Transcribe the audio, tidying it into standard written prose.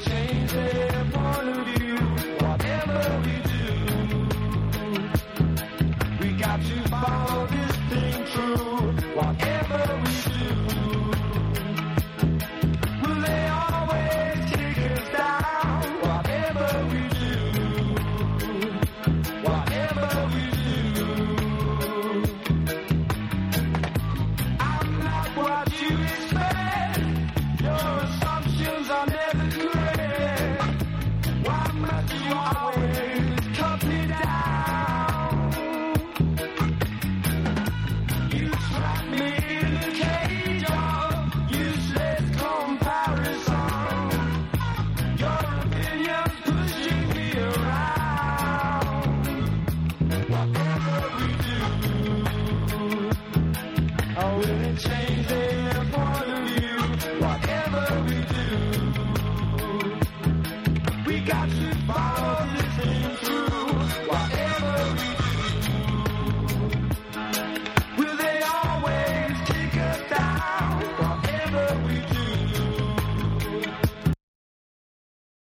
change their point of view. Whatever we do, we got to follow this thing true. Whatever we do, will they always kick us down? Whatever we do, whatever we do, I'm not what you expect. Your assumptions are never correct. Why must you always cut me down? You trap me in the cage.